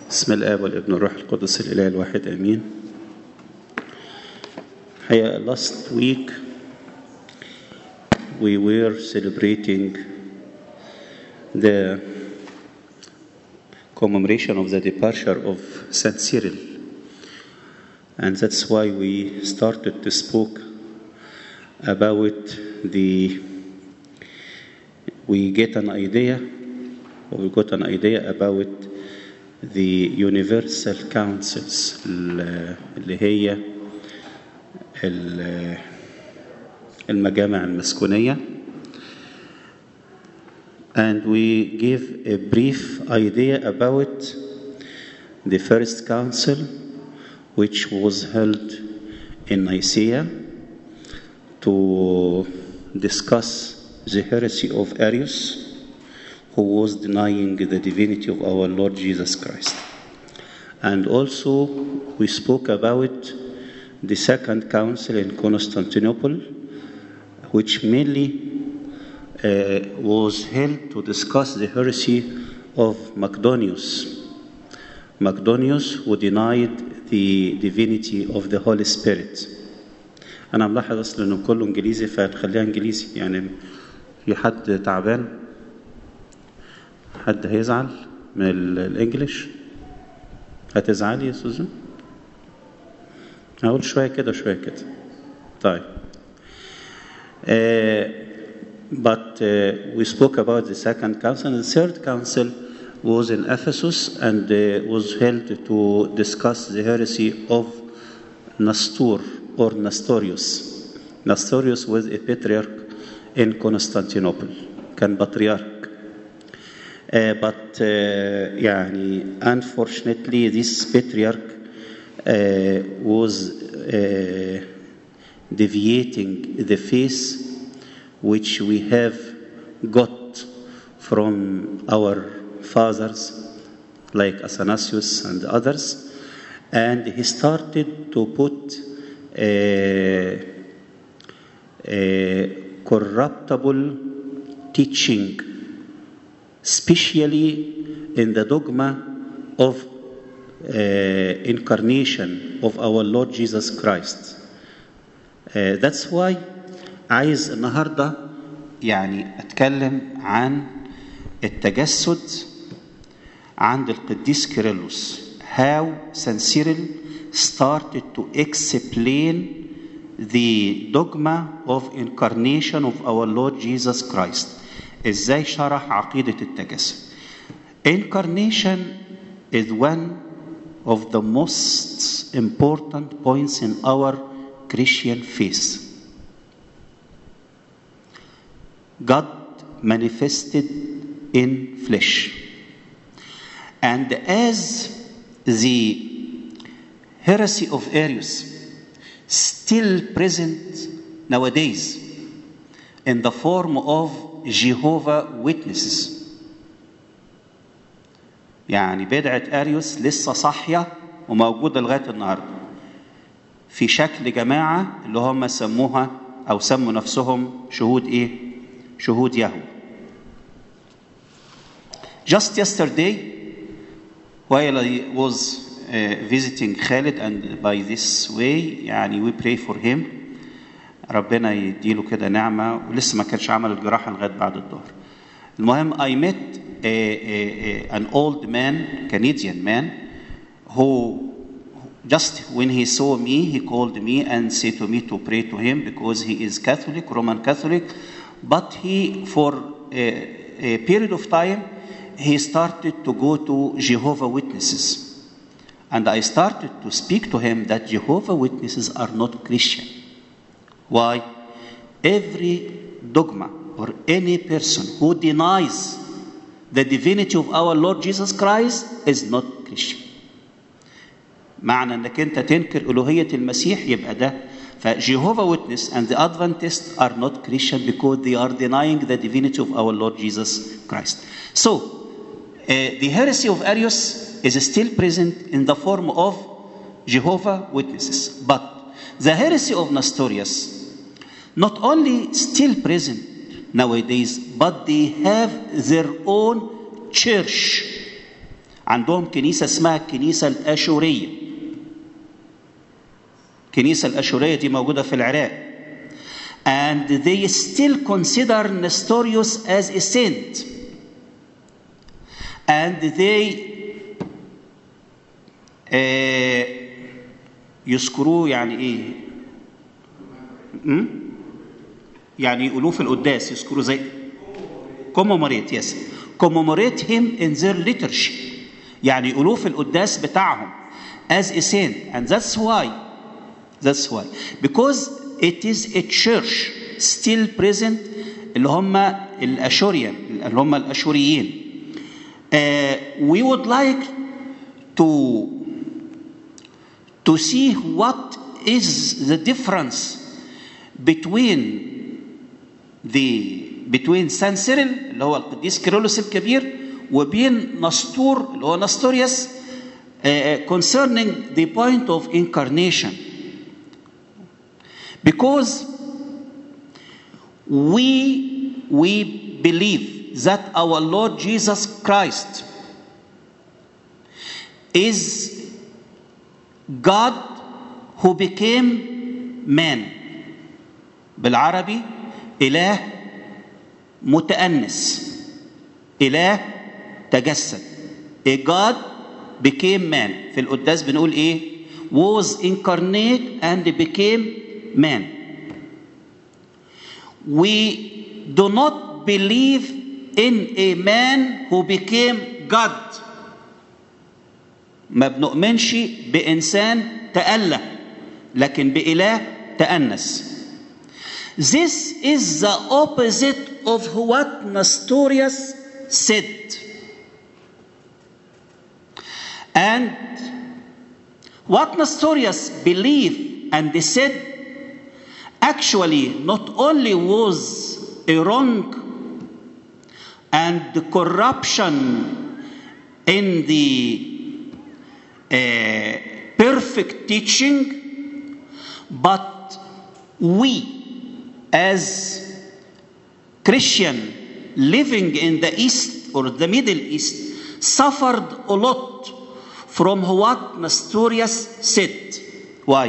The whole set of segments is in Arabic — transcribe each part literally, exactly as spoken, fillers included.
بسم الآب والابن والروح القدس الإله الواحد آمين. Here last week we were celebrating the commemoration of the departure of Saint Cyril, and that's why we started to speak about the we get an idea or we got an idea about the universal councils اللي هي المجامع المسكونية, and we give a brief idea about the first council which was held in Nicaea to discuss the heresy of Arius, who was denying the divinity of our Lord Jesus Christ. And also we spoke about the second council in Constantinople, which mainly uh, was held to discuss the heresy of Macdonius. Macdonius, who denied the divinity of the Holy Spirit. أنا ملاحظ أصلا إنه كله إنجليزي فنخليها إنجليزي, يعني في حد تعبان؟ حد هيزعل من الانجليش؟ هتزعلي يا سوزان؟ هقول شويه كده شويه كده. طيب. Uh, but uh, we spoke about the second council, and the third council was in Ephesus and uh, was held to discuss the heresy of Nestor or Nestorius. Nestorius was a patriarch in Constantinople, كان بطريرك. Uh, but uh, يعني, unfortunately this patriarch uh, was uh, deviating the faith which we have got from our fathers like Athanasius and others, and he started to put a, a corruptible teaching, especially in the dogma of uh, incarnation of our Lord Jesus Christ. Uh, that's why عايز النهارده يعني اتكلم عن التجسد عند القديس كيرلس. How Saint Cyril started to explain the dogma of incarnation of our Lord Jesus Christ. ازاي شرح عقيدة التجسد. Incarnation is one of the most important points in our Christian faith. God manifested in flesh. And as the heresy of Arius still present nowadays in the form of Jehovah Witnesses, يعني بدعة أريوس لسه صاحية وموجودة لغاية النهاردة في شكل جماعة اللي هم سموها أو سموا نفسهم شهود إيه؟ شهود يهوه. Just yesterday, while I was uh, visiting Khalid, and by this way يعني we pray for him, ربنا يديله كده نعمة, ولسه ما كانش عمل الجراحة لغاية بعد الظهر. المهم I met a, a, a, an old man, Canadian man, who just when he saw me, he called me and said to me to pray to him because he is Catholic, Roman Catholic, but he, for a, a period of time, he started to go to Jehovah Witnesses. And I started to speak to him that Jehovah Witnesses are not Christian. Why? Every dogma or any person who denies the divinity of our Lord Jesus Christ is not Christian. معنى انك انت تنكر الوهية المسيح يبقى ده. فJehovah Witness and the Adventists are not Christian because they are denying the divinity of our Lord Jesus Christ. So uh, the heresy of Arius is still present in the form of Jehovah Witnesses, but the heresy of Nestorius not only still present nowadays, but they have their own church عندهم كنيسة اسمها الكنيسة الأشورية. الكنيسة الأشورية دي موجودة في العراق. And they still consider Nestorius as a saint. And they uh, يذكروه يعني ايه؟ م? يعني يقولوه في القداس، يذكروه زي commemorate yes commemorate him in their liturgy. يعني يقولوه في القداس بتاعهم as a saint. And that's why that's why because it is a church still present اللي هم الأشوريين اللي هم الأشوريين. Uh, we would like to to see what is the difference between the between Saint Cyril اللي هو القديس كيرلس الكبير وبين نسطور اللي هو نستوريوس uh, concerning the point of incarnation. Because we we believe that our Lord Jesus Christ is God who became man. بالعربي إله متأنس، إله تجسد. A God became man. في القداس بنقول إيه؟ was incarnate and became man. We do not believe in a man who became God. ما بنؤمنش بإنسان تأله لكن بإله تأنس. This is the opposite of what Nestorius said. And what Nestorius believed and said actually not only was a wrong and the corruption in the uh, perfect teaching, but we as Christian living in the East or the Middle East suffered a lot from what Nestorius said. Why?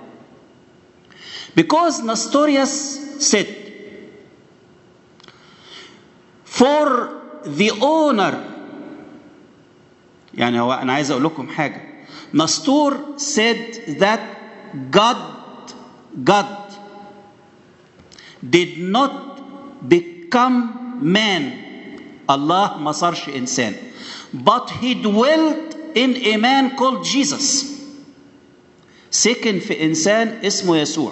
Because Nestorius said, for the honor, يعني هو أنا عايز أقول لكم حاجة. Nestor said that God, God did not become man. Allah ما صارش إنسان. But he dwelt in a man called Jesus. سكن في إنسان اسمه يسوع.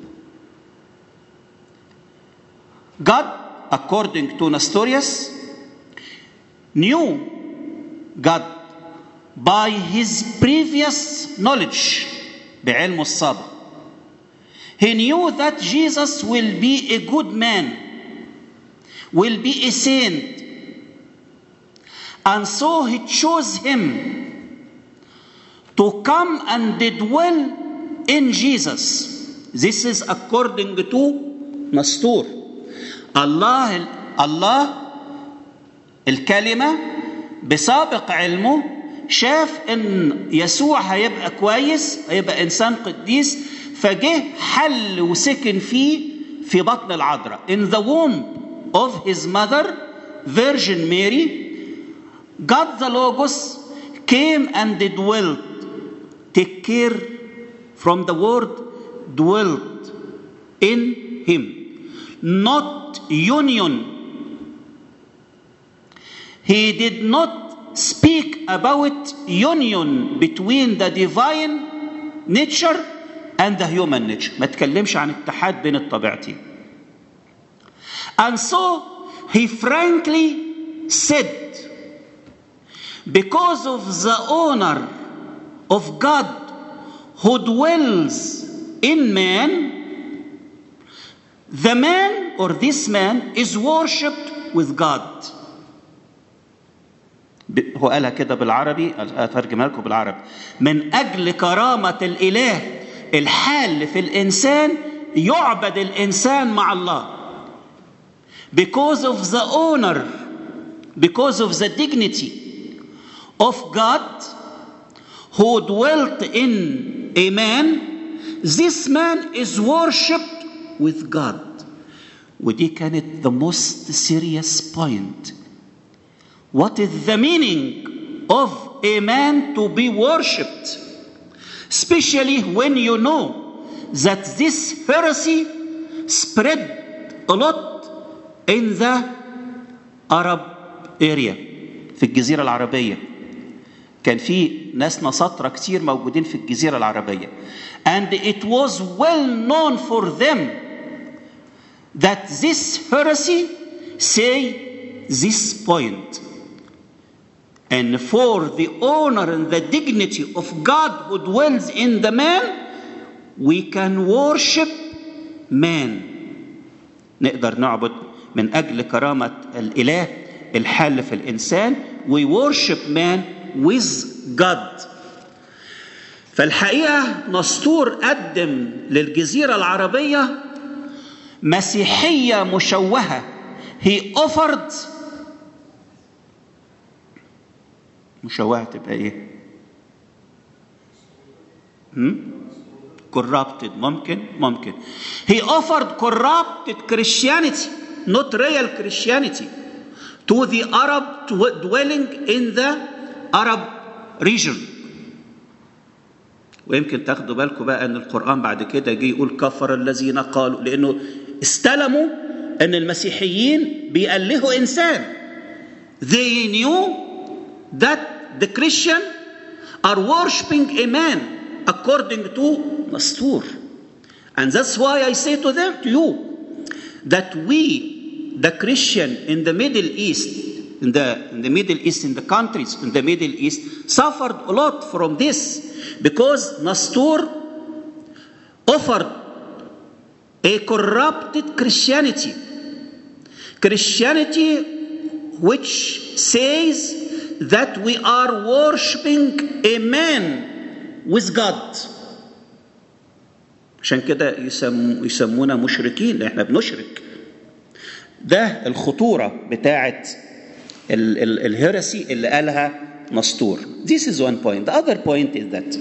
God, according to Nestorius, knew God by his previous knowledge, بعلمه السابق. He knew that Jesus will be a good man, will be a saint. And so he chose him to come and dwell in Jesus. This is according to Nestor. Allah, Allah الكلمة بسابق علمه شاف ان يسوع هيبقى كويس، هيبقى انسان قديس، فجه حل وسكن فيه في بطن العذراء. In the womb of his mother, Virgin Mary, God the Logos came and dwelt. Take care from the word dwelt in him, not union. He did not speak about union between the divine nature and the human nature. ما تكلمش عن اتحاد بين الطبيعتين. And so he frankly said, because of the honor of God who dwells in man, the man or this man is worshipped with God. هو قالها كده بالعربي، أترجمها لكم بالعربي. من أجل كرامة الإله الحال في الإنسان يعبد الإنسان مع الله. Because of the honor, because of the dignity of God who dwelt in a man, this man is worshipped with God. ودي كانت the most serious point. What is the meaning of a man to be worshipped? Especially when you know that this heresy spread a lot in the Arab area, في الجزيرة العربية. كان في ناس نصارى كتير موجودين في الجزيرة العربية. And it was well known for them that this heresy say this point. And for the honor and the dignity of God who dwells in the man, we can worship man. نقدر نعبد من أجل كرامة الإله الحال في الإنسان. We worship man with God. فالحقيقة نسطور قدم للجزيرة العربية مسيحية مشوهة. He offered مشوهة تبقى ايه؟ هم؟ corrupted. ممكن ممكن. He offered corrupted Christianity, not real Christianity, to the Arab dwelling in the Arab region. ويمكن تاخدوا بالكم بقى ان القرآن بعد كده جه يقول كفر الذين قالوا، لانه استلموا ان المسيحيين بيألهوا انسان. They knew that the Christian are worshiping a man according to Nestor. And that's why I say to them, to you, that we, the Christian in the Middle East, in the, in the Middle East, in the countries in the Middle East, suffered a lot from this, because Nestor offered a corrupted Christianity. Christianity which says that we are worshiping a man with God. عشان كده يسم يسمونا مشركين، لأن احنا بنشرك. ده الخطورة بتاعت ال ال الهرسي اللي قالها نسطور. This is one point. The other point is that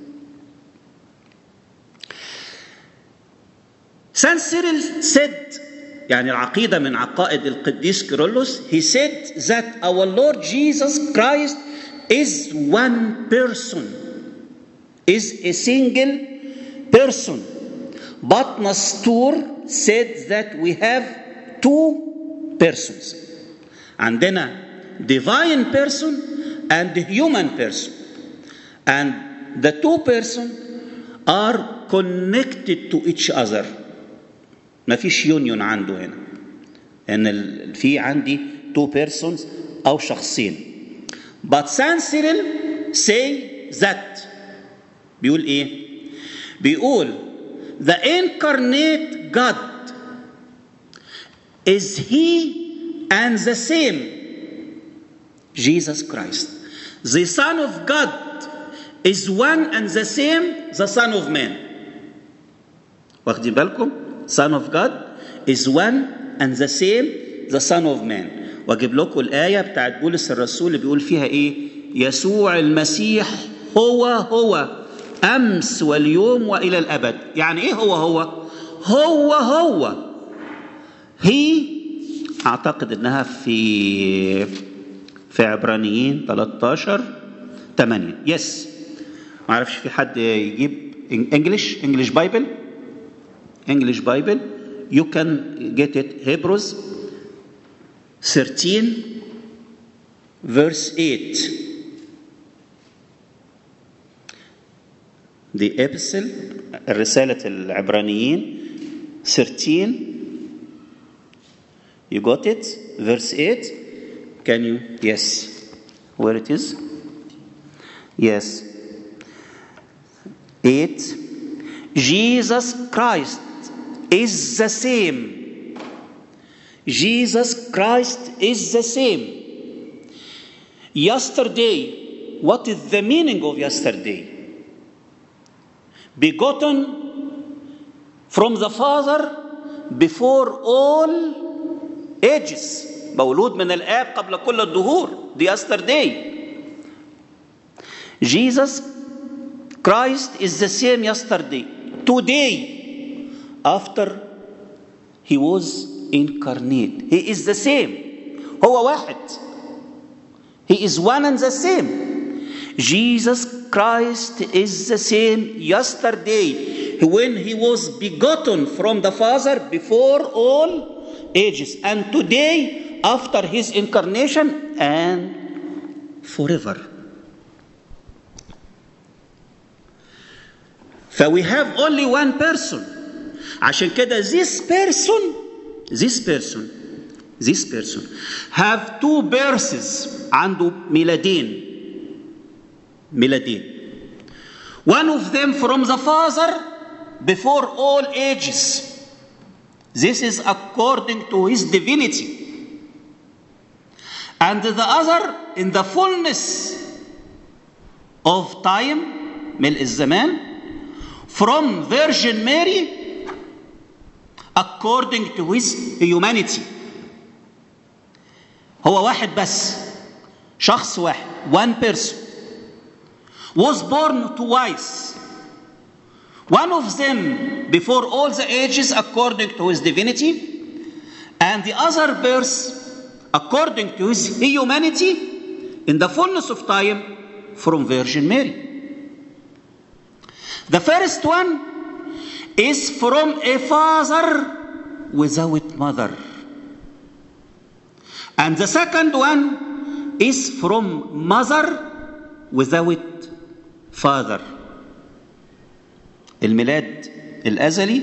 Saint Cyril said, يعني العقيدة من عقائد القديس كيرلس, he said that our Lord Jesus Christ is one person, is a single person. But Nestor said that we have two persons. عندنا divine person and human person. And the two persons are connected to each other. ما فيش يونيون عنده هنا. ان في عندي two persons او شخصين. But Saint Cyril say that بيقول ايه؟ بيقول the incarnate God is he and the same Jesus Christ. The Son of God is one and the same the Son of Man. واخدين بالكم؟ Son of God is one and the same the Son of Man. واجيب لكم الآية بتاعت بولس الرسول اللي بيقول فيها ايه؟ يسوع المسيح هو هو أمس واليوم وإلى الأبد. يعني ايه هو هو؟ هو هو. هي أعتقد إنها في في عبرانيين ثلاثة عشر ثمانية. يس. ما أعرفش في حد يجيب English English Bible English Bible. You can get it. Hebrews thirteen verse eight. The epistle, رسالة العبرانيين thirteen. You got it? Verse eight. Can you? Yes. Where it is? Yes. eight. Jesus Christ is the same. Jesus Christ is the same. Yesterday, what is the meaning of yesterday? Begotten from the Father before all ages. مولود من الآب قبل كل الدهور. The yesterday. Jesus Christ is the same yesterday, today, after he was incarnate. He is the same. هو واحد. He is one and the same. Jesus Christ is the same yesterday when he was begotten from the Father before all ages, and today after his incarnation and forever. So we have only one person. عشان كده this person, this person, this person have two births. عنده ميلادين. ميلادين. One of them from the Father before all ages. This is according to his divinity. And the other in the fullness of time, ملء الزمان, from Virgin Mary according to his humanity. هو واحد بس, شخص واحد, one person, was born twice. One of them before all the ages according to his divinity, and the other birth according to his humanity in the fullness of time from Virgin Mary. The first one is from a father without mother. And the second one is from mother without father. الميلاد الأزلي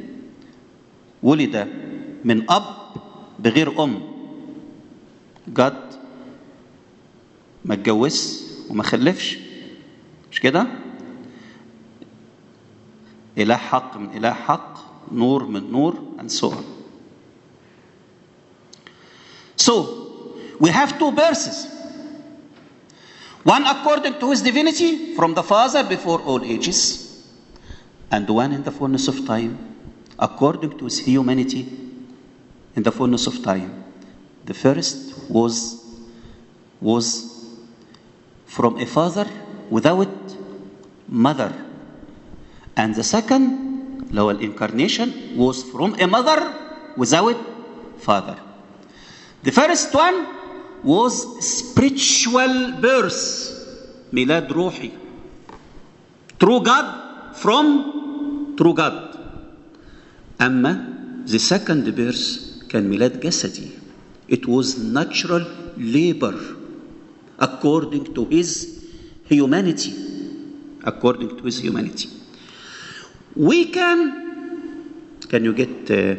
ولد من أب بغير أم. جد ما اتجوزش وما خلفش, مش كده؟ إله حق من إله حق, نور من نور, and so on. So, we have two births. One according to his divinity from the Father before all ages, and one in the fullness of time according to his humanity in the fullness of time. The first was, was from a father without mother. And the second, اللي هو الincarnation, was from a mother without father. The first one was spiritual birth, ميلاد روحي, true God from true God. أما the second birth كان ميلاد جسدي. It was natural labor according to his humanity. According to his humanity. We can, can you get uh,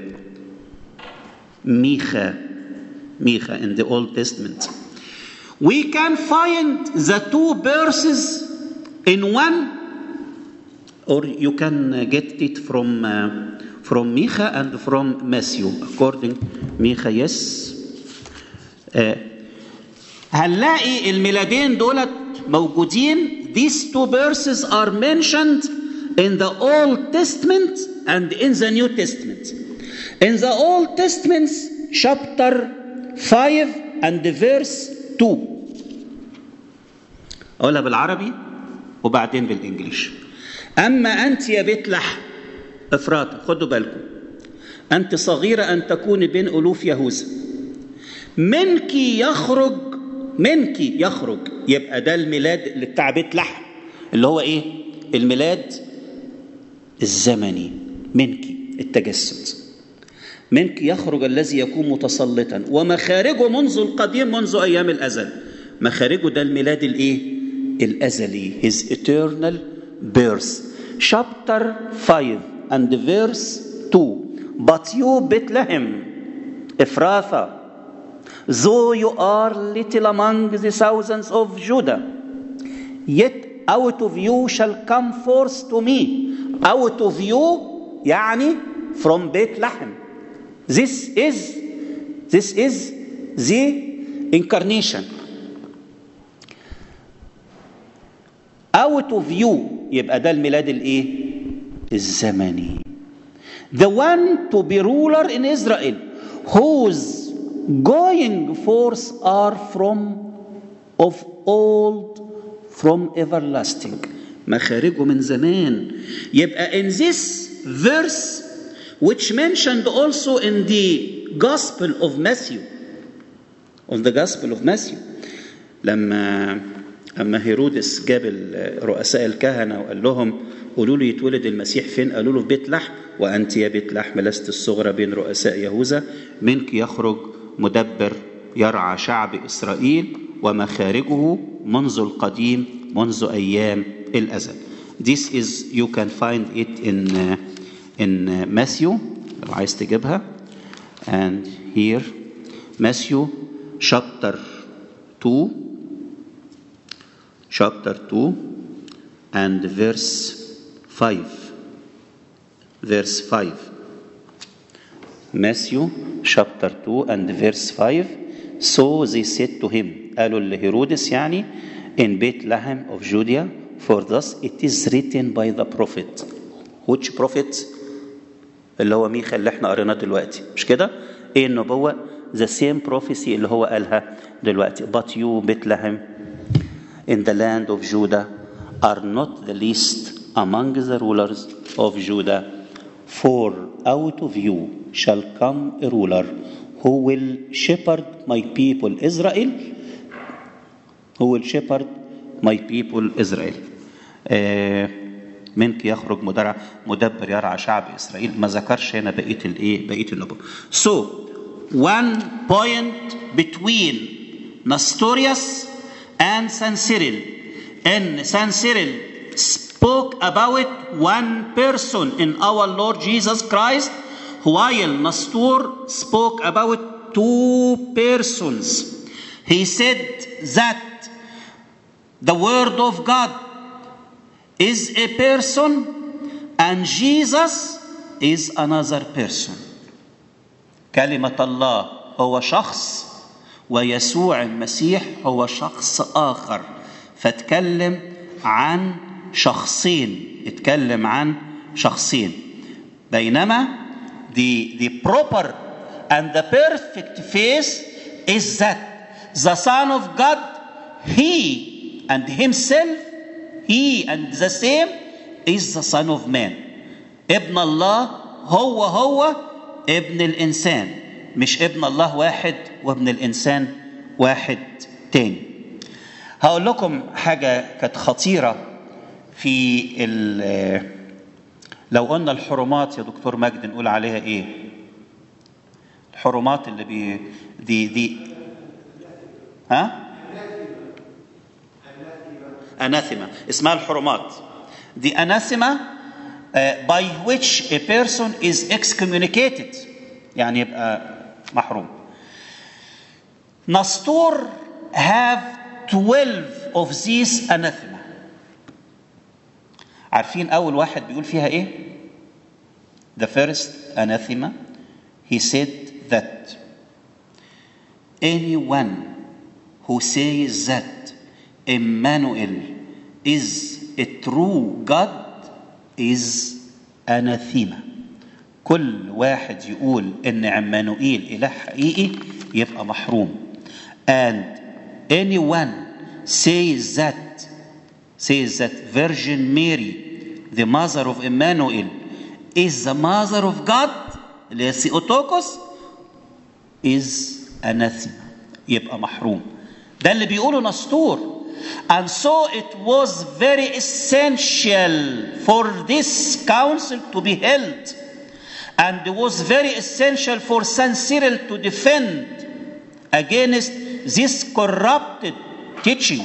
Micha, Micha in the Old Testament? We can find the two verses in one, or you can uh, get it from uh, from Micha and from Matthew. According Micha, yes. Uh, هنلاقي الميلادين دولت موجودين. These two verses are mentioned in the Old Testament and in the New Testament. In the Old Testament, chapter five and verse two. أقولها بالعربي وبعدين بالإنجليش. أما أنت يا بيت لحم إفراطة, خدوا بالكم, أنت صغيرة أن تكوني بين ألوف يهوذا, منك يخرج, منك يخرج, يبقى ده الميلاد بتاع بيت لحم اللي هو إيه؟ الميلاد الزمني. منك التجسد. منك يخرج الذي يكون متسلطا ومخارجه منذ القديم, منذ أيام الأزل. مخارجه ده الميلاد الإيه؟ الأزلي. His eternal birth. Chapter five and verse two. But you Bethlehem, Ephrathah, though you are little among the thousands of Judah, yet out of you shall come forth to me. Out of you يعني from Bethlehem. This is this is the incarnation. Out of you يبقى ده الميلاد الايه؟ الزمني. The one to be ruler in Israel, whose going forth are from of old, from everlasting. مخارجه من زمان. يبقى in this verse which mentioned also in the Gospel of Matthew, on the Gospel of Matthew, لما أما هيرودس جاب رؤساء الكهنة وقال لهم قولوا لي يتولد المسيح فين؟ قالوا له في بيت لحم، وأنت يا بيت لحم لست الصغرى بين رؤساء يهوذا، منك يخرج مدبر يرعى شعب إسرائيل ومخارجه منذ القديم منذ أيام الأزل. This is you can find it in uh, in uh, Matthew لو عايز تجيبها. And here Matthew chapter two, chapter two and verse five. Verse five. Matthew chapter two and verse five. So they said to him, قالوا لهيرودس يعني, in Bethlehem of Judea, for thus it is written by the prophet. Which prophet? اللي هو ميخا اللي احنا قريناه دلوقتي، مش كده؟ ايه النبوة؟ the same prophecy اللي هو قالها دلوقتي. But you Bethlehem in the land of Judah are not the least among the rulers of Judah, for out of you shall come a ruler who will shepherd my people Israel, who will shepherd my people Israel. آه منك يخرج مدرع مدبر يرعى شعب إسرائيل. ما ذكرش هنا بقية الإيه بقية النبوة. So one point between Nestorius and Sancyril, and Sancyril spoke about one person in our Lord Jesus Christ, while Nestor spoke about two persons. He said that the Word of God is a person and Jesus is another person. كلمة الله هو شخص ويسوع المسيح هو شخص آخر. فاتكلم عن شخصين، اتكلم عن شخصين. بينما the, the proper and the perfect face is that the Son of God, he and himself, he and the same is the Son of Man. ابن الله هو هو ابن الإنسان، مش ابن الله واحد وابن الإنسان واحد تاني. هقول لكم حاجة كانت خطيرة في لو قلنا الحرمات يا دكتور مجد نقول عليها ايه؟ الحرمات اللي بي دي دي ها؟ أناثيما اسمها الحرمات. The anathema uh, by which a person is excommunicated يعني يبقى محروم. نسطور have twelve of these anathema. عارفين أول واحد بيقول فيها إيه؟ The first anathema, he said that anyone who says that Emmanuel is a true God is anathema. كل واحد يقول إن عمانوئيل إله حقيقي يبقى محروم. And anyone says that says that Virgin Mary, the mother of Emmanuel, is the mother of God, اللي هي Theotokos, is anathema. يبقى محروم. ده اللي بيقوله نسطور. And so it was very essential for this council to be held. And it was very essential for Saint Cyril to defend against this corrupted teaching.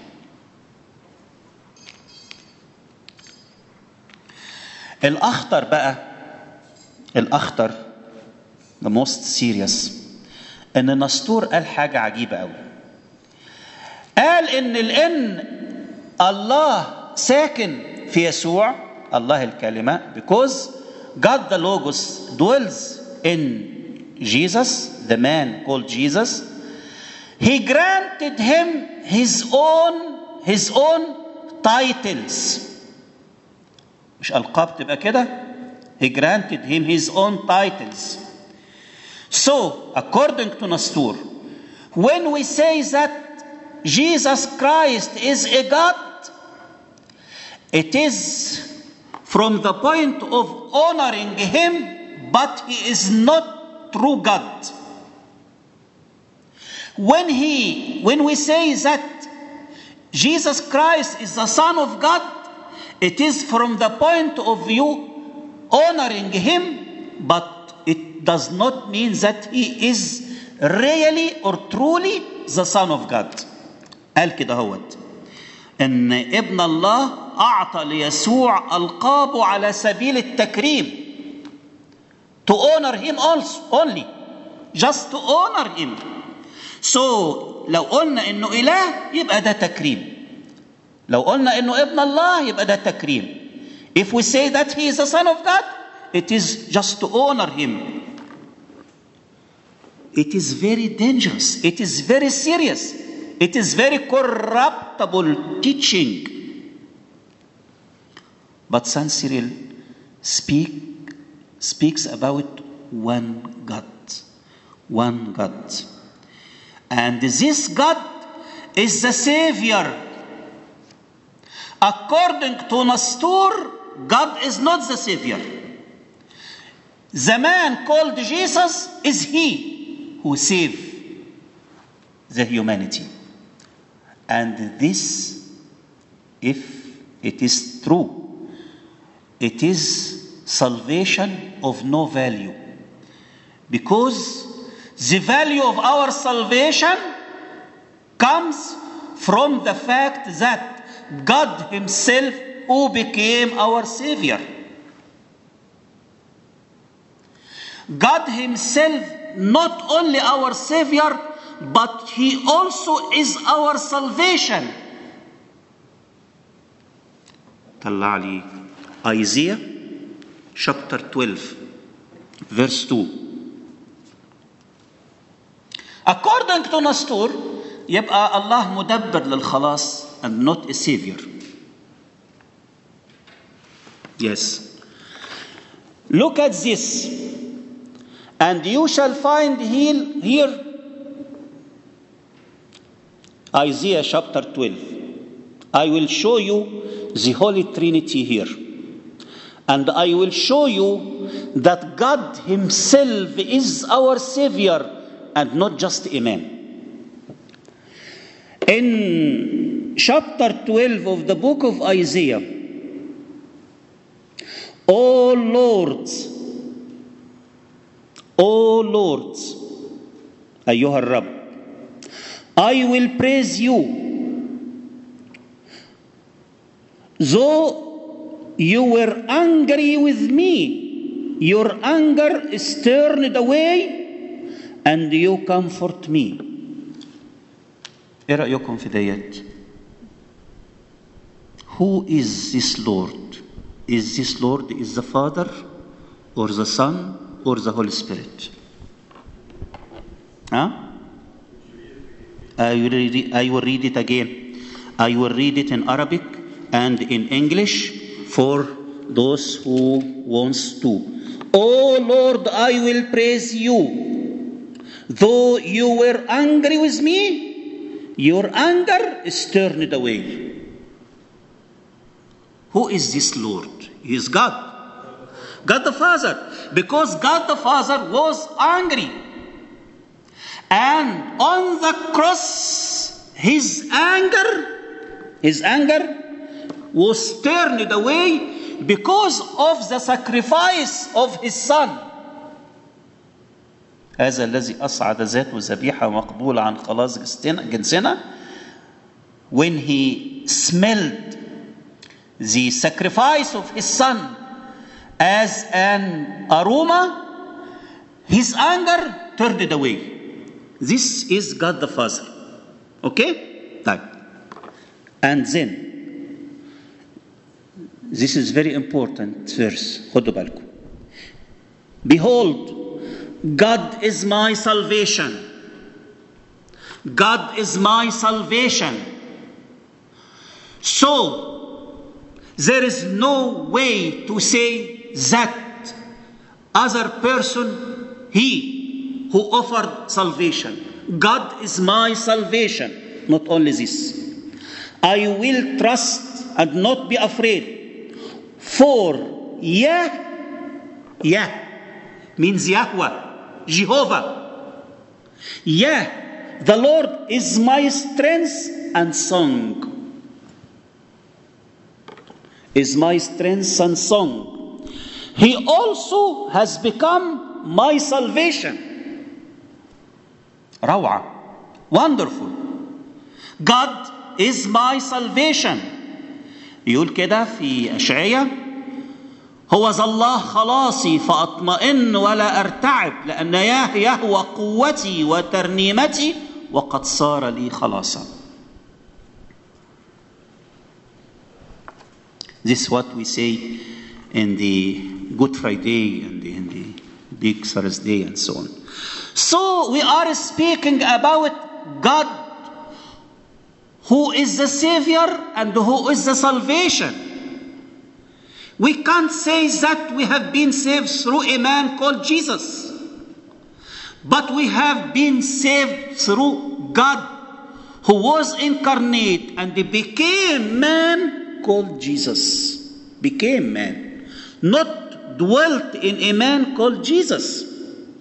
الأخطر بقى الأخطر the most serious إن نسطور قال حاجة عجيبة أوي. قال إن الإن الله ساكن في يسوع الله الكلمة because God the Logos dwells in Jesus, the man called Jesus. He granted him his own his own titles. مش ألقاب تبقى كده. He granted him his own titles. So, according to Nestor, when we say that Jesus Christ is a God, it is from the point of honoring him, but he is not true God. When he, when we say that Jesus Christ is the Son of God, it is from the point of view honoring him, but it does not mean that he is really or truly the Son of God. قال كده هوت ان ابن الله اعطى ليسوع القابه على سبيل التكريم, to honor him also, only just to honor him. So لو قلنا انه اله يبقى ده تكريم, لو قلنا انه ابن الله يبقى ده تكريم. If we say that he is the Son of God, it is just to honor him. It is very dangerous, it is very serious, it is very corruptible teaching. But Saint Cyril speak, speaks about one God, one God. And this God is the Savior. According to Nestor, God is not the Savior. The man called Jesus is he who saved the humanity. And this, if it is true, it is salvation of no value. Because the value of our salvation comes from the fact that God himself who became our Savior. God himself not only our Savior, but he also is our salvation. طلع لي Isaiah chapter twelve verse two. According to Nestor, يبقى الله مدبر للخلاص and not a savior. Yes. Look at this. And you shall find here Isaiah chapter twelve. I will show you the Holy Trinity here. And I will show you that God himself is our Savior and not just a man. In chapter twelve of the book of Isaiah, O Lord, O Lord, أيها الرب, I will praise you, though you were angry with me, your anger is turned away, and you comfort me. إيه رأيكم في ديت؟ Who is this Lord? Is this Lord is the Father or the Son or the Holy Spirit? Huh? I will read it, I will read it again. I will read it in Arabic and in English for those who wants to. Oh Lord, I will praise you. Though you were angry with me, your anger is turned away. Who is this Lord? He is God. God the Father. Because God the Father was angry. And on the cross, his anger, his anger was turned away because of the sacrifice of his son. هذا الذي أصعد ذاته ذبيحة مقبولة عن خلاص جنسنا. When he smelled the sacrifice of his son as an aroma, his anger turned away. This is God the Father. Okay? Right. And then, this is very important verse. خدوا بالكم. Behold, God is my salvation. God is my salvation. So, there is no way to say that other person, he who offered salvation. God is my salvation. Not only this. I will trust and not be afraid. For Yah, Yah means Yahweh, Jehovah. Yah, the Lord is my strength and song. Is my strength and song. He also has become my salvation. Raw'a. Wonderful. God is my salvation. يقول كده في أشعياء: هو ذا الله خلاصي فأطمئن ولا أرتعب لأن ياه يهوى قوتي وترنيمتي وقد صار لي خلاصا. This is what we say in the Good Friday and in the Big Thursday and so on. So we are speaking about God who is the Savior and who is the salvation. We can't say that we have been saved through a man called Jesus, but we have been saved through God who was incarnate and became man called Jesus. Became man, not dwelt in a man called Jesus.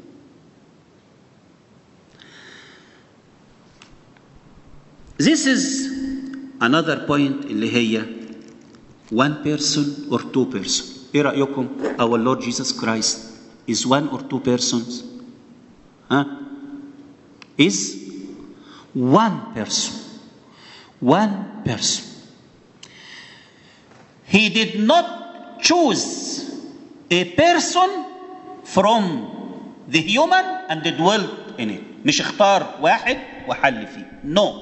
This is another point اللي هي one person or two person. إيه رأيكم؟ Our Lord Jesus Christ is one or two persons? Huh? Is one person. One person. He did not choose a person from the human and dwelt in it. مش اختار واحد وحل فيه. No.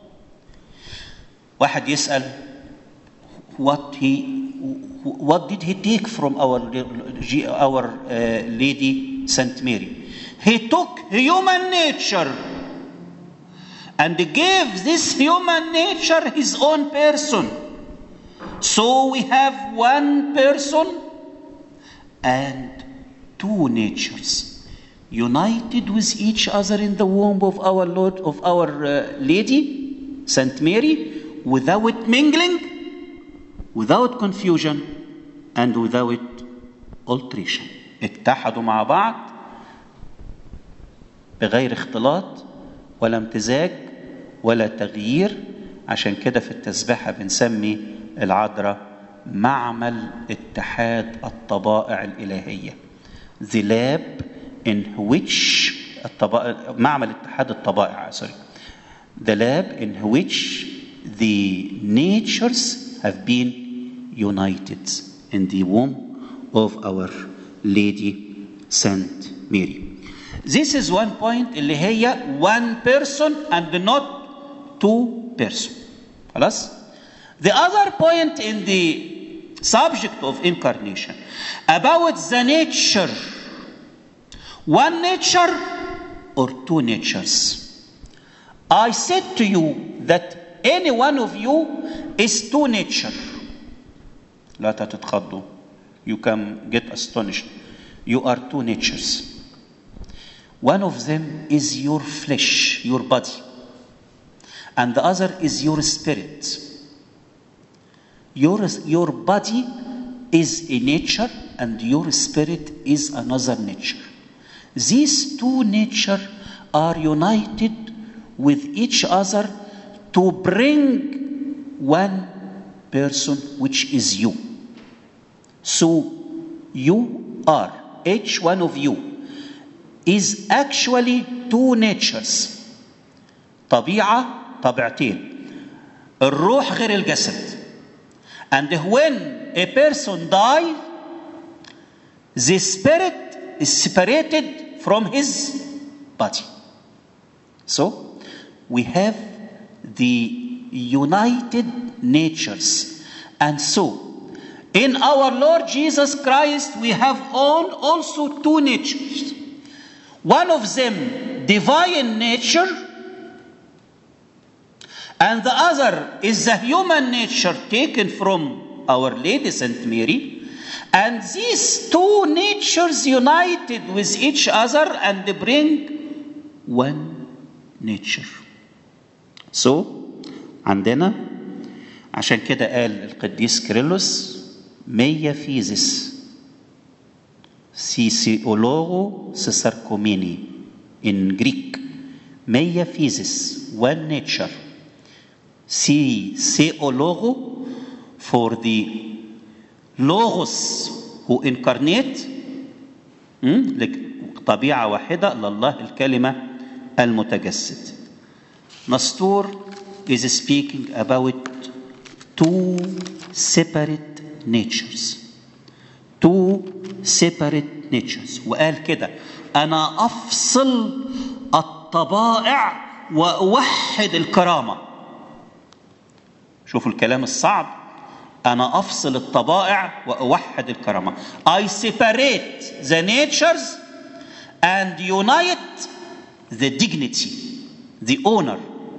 واحد يسأل what he what did he take from our our uh, Lady Saint Mary? He took human nature and gave this human nature his own person. So we have one person and two natures united with each other in the womb of our Lord of our uh, Lady Saint Mary, without mingling, without confusion, and without alteration. اتحدوا مع بعض بغير اختلاط ولا امتزاج ولا تغيير. عشان كده في التسبيحة بنسمي العذراء معمل اتحاد الطبائع الإلهية. The lab in which الطبائع معمل اتحاد الطبائع sorry the lab in which the natures have been united in the womb of our Lady Saint Mary. This is one point اللي هي one person and not two person. خلاص؟ The other point in the subject of incarnation about the nature, one nature or two natures. I said to you that any one of you is two nature. لا تتخضوا. You can get astonished. You are two natures. One of them is your flesh, your body. And the other is your spirit. Your, your body is a nature and your spirit is another nature. These two natures are united with each other to bring one person, which is you. So you are, each one of you is actually two natures. طبيعة طبيعتين. الروح غير الجسد. And when a person dies, the spirit is separated from his body. So we have the united natures. And so in our Lord Jesus Christ we have all also two natures. One of them divine nature, and the other is the human nature taken from Our Lady Saint Mary. And these two natures united with each other and bring one nature. So عندنا. عشان كده قال القديس كيرلس مية فيزيس سيسيولوغو سيساركوميني in Greek. مية فيزيس one nature. سيسيولوغو for the logos who incarnate طبيعة واحدة لله الكلمة المتجسد. نسطور is speaking about two separate natures. two separate natures. وقال كده أنا أفصل الطبائع وأوحد الكرامة. شوفوا الكلام الصعب. أنا أفصل الطبائع وأوحد الكرامة. I separate the natures and unite the dignity, the honor,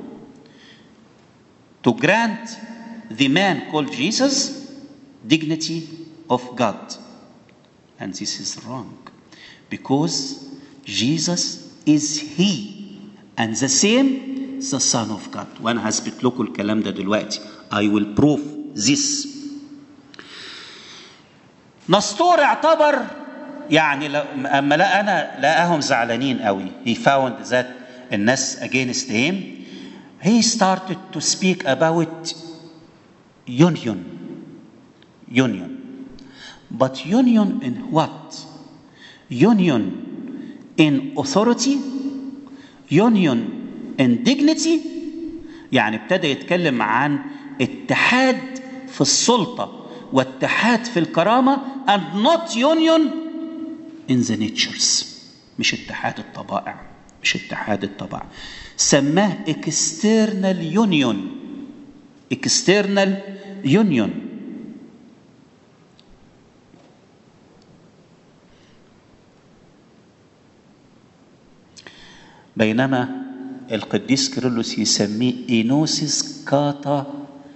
to grant the man called Jesus dignity of God. And this is wrong, because Jesus is he and the same the Son of God. وأنا هثبت لكم الكلام ده دلوقتي. I will prove this. نسطور اعتبر يعني اما لا انا لقاهم زعلانين قوي. He found that الناس against him. He started to speak about union. Union. But union in what? Union in authority. Union in dignity. يعني ابتدى يتكلم عن اتحاد في السلطة واتحاد في الكرامة and not union in the natures. مش اتحاد الطبائع. مش اتحاد الطبائع. سماه external union. external union. بينما القديس كيرلس يسميه إينوسيس كاتا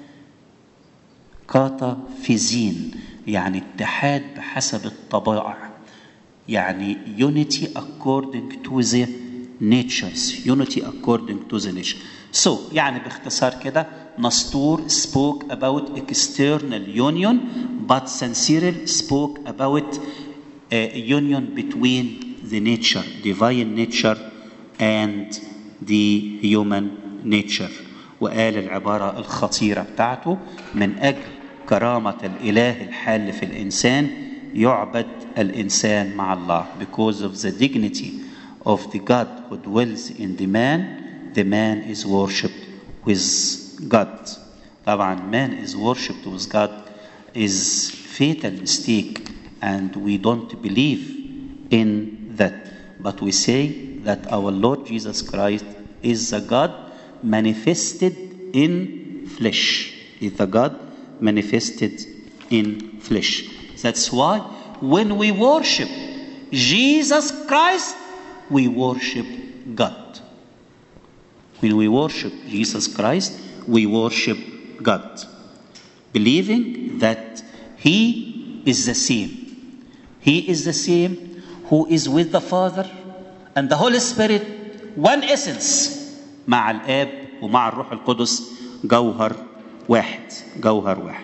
كاتا فيزين، يعني اتحاد بحسب الطبائع، يعني unity according to the natures. unity according to the nature. So يعني باختصار كده نسطور spoke about external union but Saint-Cyril spoke about a union between the nature, divine nature and the human nature. وقال العبارة الخطيرة بتاعته: من أجل كرامة الإله الحال في الإنسان يعبد الإنسان مع الله. Because of the dignity of the God who dwells in the man, the man is worshipped with God. طبعا man is worshipped with God is fatal mistake, and we don't believe in that. But we say that our Lord Jesus Christ is the God manifested in flesh. Is the God manifested in flesh. That's why when we worship Jesus Christ, we worship God. When we worship Jesus Christ, we worship God, believing that He is the same. He is the same who is with the Father and the Holy Spirit, one essence, مع الآب ومع الروح القدس، جوهر واحد. جوهر واحد.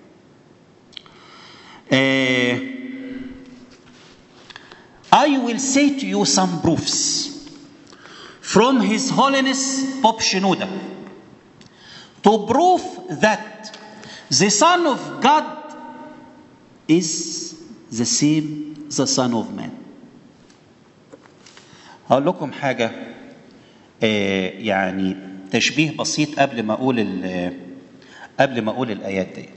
Uh, I will say to you some proofs from His Holiness Pope Shenouda to prove that the Son of God is the same the Son of Man. هقول لكم حاجة آه يعني تشبيه بسيط قبل ما أقول قبل ما أقول الآيات دي.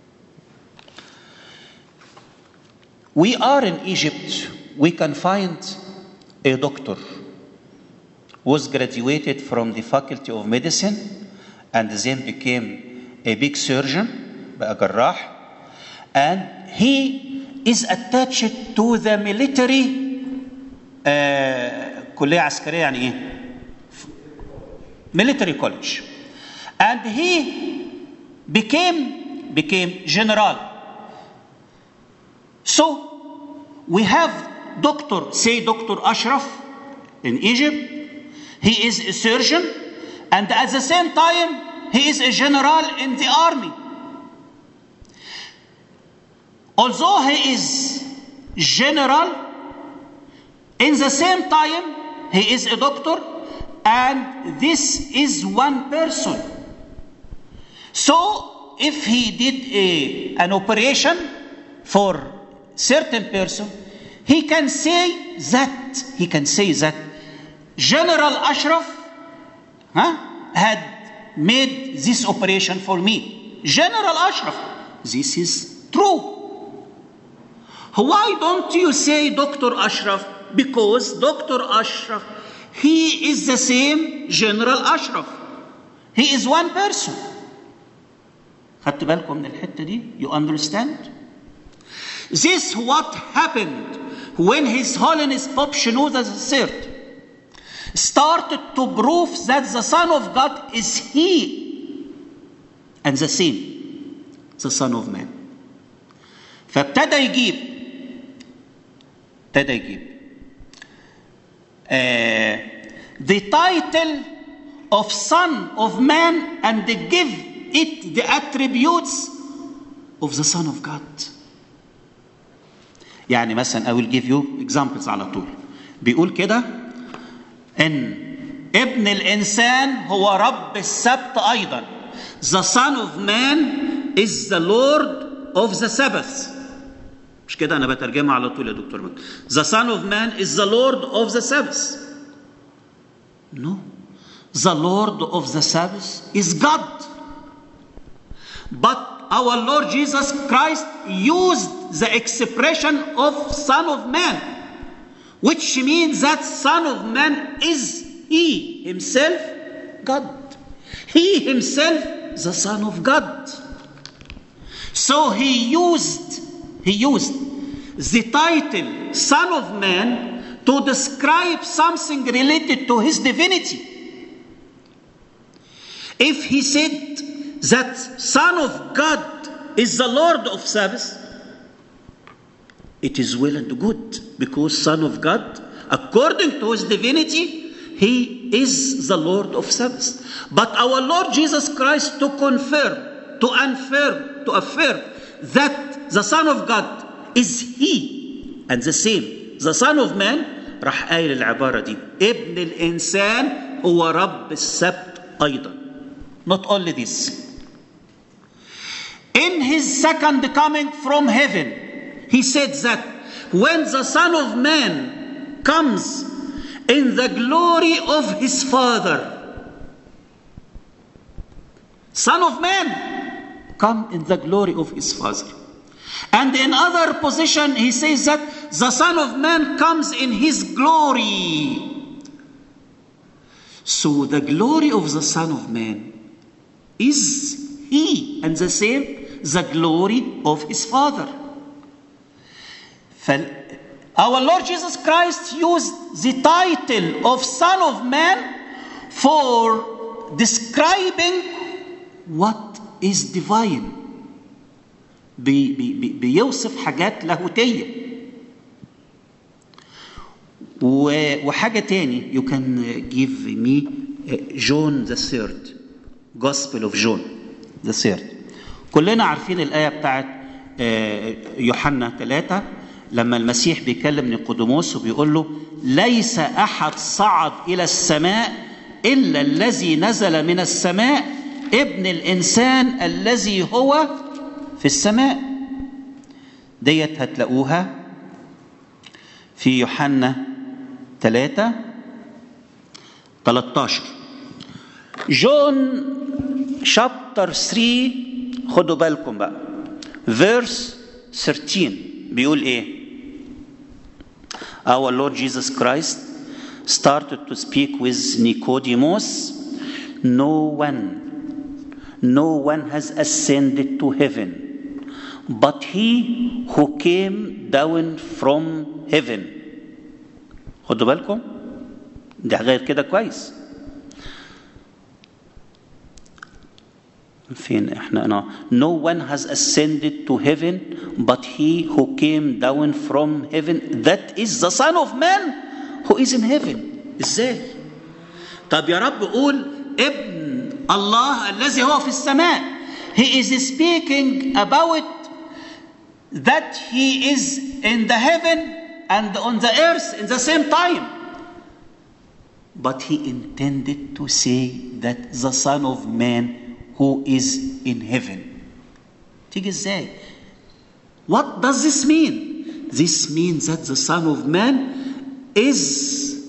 We are in Egypt. We can find a doctor who was graduated from the Faculty of Medicine and then became a big surgeon, بقى جراح, and he is attached to the military uh, كلية عسكرية يعني إيه؟ military college, and he became became general. So we have Doctor, say Doctor Ashraf in Egypt. He is a surgeon, and at the same time he is a general in the army. Although he is general, in the same time, he is a doctor, and this is one person. So, if he did a, an operation for certain person, he can say that, he can say that General Ashraf huh, had made this operation for me. General Ashraf, this is true. Why don't you say Doctor Ashraf? Because Doctor Ashraf, he is the same General Ashraf. He is one person. خدت بالكم من الحتة دي؟ You understand? This what happened when His Holiness Pope Shenouda the third started to prove that the Son of God is He and the same, the Son of Man. فابتدى يجيب ابتدى يجيب uh, the title of Son of Man and give it the attributes of the Son of God. يعني مثلا I will give you examples على طول. بيقول كده إن ابن الإنسان هو رب السبت أيضا. The Son of Man is the Lord of the Sabbath. مش كده أنا بترجمها على طول يا دكتور مك. The Son of Man is the Lord of the Sabbath. No. The Lord of the Sabbath is God. But our Lord Jesus Christ used the expression of Son of Man, which means that Son of Man is He Himself God. He Himself the Son of God. So He used, He used the title Son of Man to describe something related to His divinity. If He said that Son of God is the Lord of Sabbath, it is well and good, because Son of God, according to His divinity, He is the Lord of Sabbath. But our Lord Jesus Christ, to confirm, to affirm, to affirm that the Son of God is He and the same, the Son of Man, راح قايل العبارة دي ابن الإنسان هو رب السبت أيضا. Not only this, in His second coming from heaven, He said that when the Son of Man comes in the glory of His Father, Son of Man come in the glory of His Father. And in other position He says that the Son of Man comes in His glory. So the glory of the Son of Man is He and the same the glory of His Father. Our Lord Jesus Christ used the title of Son of Man for describing what is divine. بي بي بيوصف حاجات لاهوتية. وحاجة تاني, you can give me John the third, Gospel of John the third. كلنا عارفين الآية بتاعت يوحنا ثلاثة لما المسيح بيكلم نيقوديموس وبيقول له ليس أحد صعد إلى السماء إلا الذي نزل من السماء ابن الإنسان الذي هو في السماء. ديت هتلاقوها في يوحنا ثلاثة ثلاثة عشر. جون chapter three, خدوا بالكم بقى, verse thirteen بيقول ايه؟ Our Lord Jesus Christ started to speak with Nicodemus. No one, no one has ascended to heaven, but He who came down from heaven. خدوا بالكم, ده غير كده كويس. فين احنا انا no one has ascended to heaven but he who came down from heaven, that is the Son of Man who is in heaven. ازاي؟ طب يا رب قول ابن الله الذي هو في السماء. He is speaking about that he is in the heaven and on the earth in the same time. But he intended to say that the Son of Man who is in heaven. تيجي ازاي؟ What does this mean? This means that the Son of Man is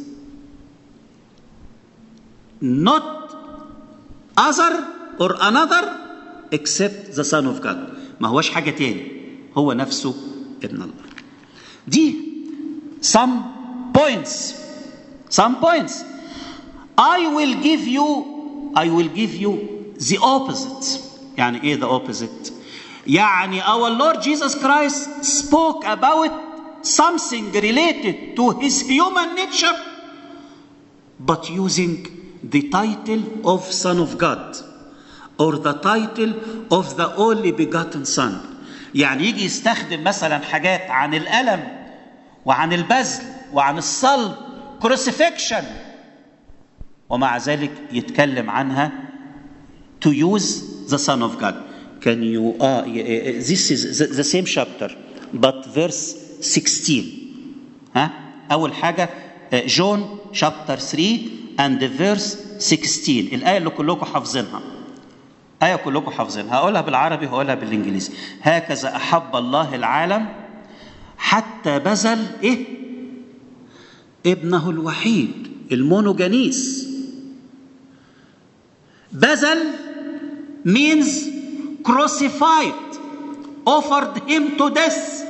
not other or another except the Son of God. ما هوش حاجة تاني، هو نفسه ابن الله. دي some points some points I will give you I will give you the opposite. يعني ايه the opposite؟ يعني our Lord Jesus Christ spoke about something related to his human nature but using the title of Son of God or the title of the only begotten Son. يعني يجي يستخدم مثلا حاجات عن الألم وعن البذل وعن الصلب crucifixion ومع ذلك يتكلم عنها to use the Son of God. Can you uh, this is the, the same chapter but verse sixteen. ها أول حاجة John chapter three and verse sixteen. الآية اللي كلكم حافظينها، آية كلكم حافظينها، هقولها بالعربي وهقولها بالإنجليزي. هكذا أحب الله العالم حتى بذل إيه؟ ابنه الوحيد المونوجانيس. بذل means crucified, offered him to death.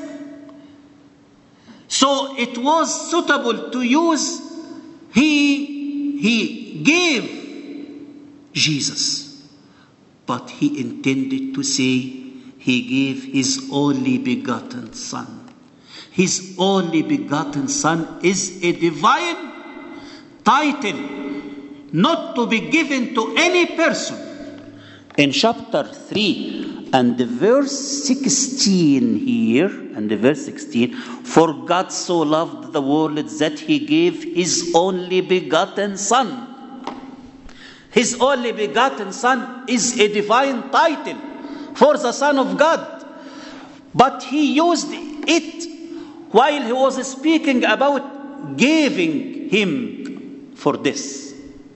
So it was suitable to use he he gave Jesus, but he intended to say he gave his only begotten Son. His only begotten Son is a divine title, not to be given to any person. In chapter three and verse sixteen here, and verse sixteen, for God so loved the world that he gave his only begotten Son. His only begotten Son is a divine title for the Son of God. But he used it while he was speaking about giving him for this.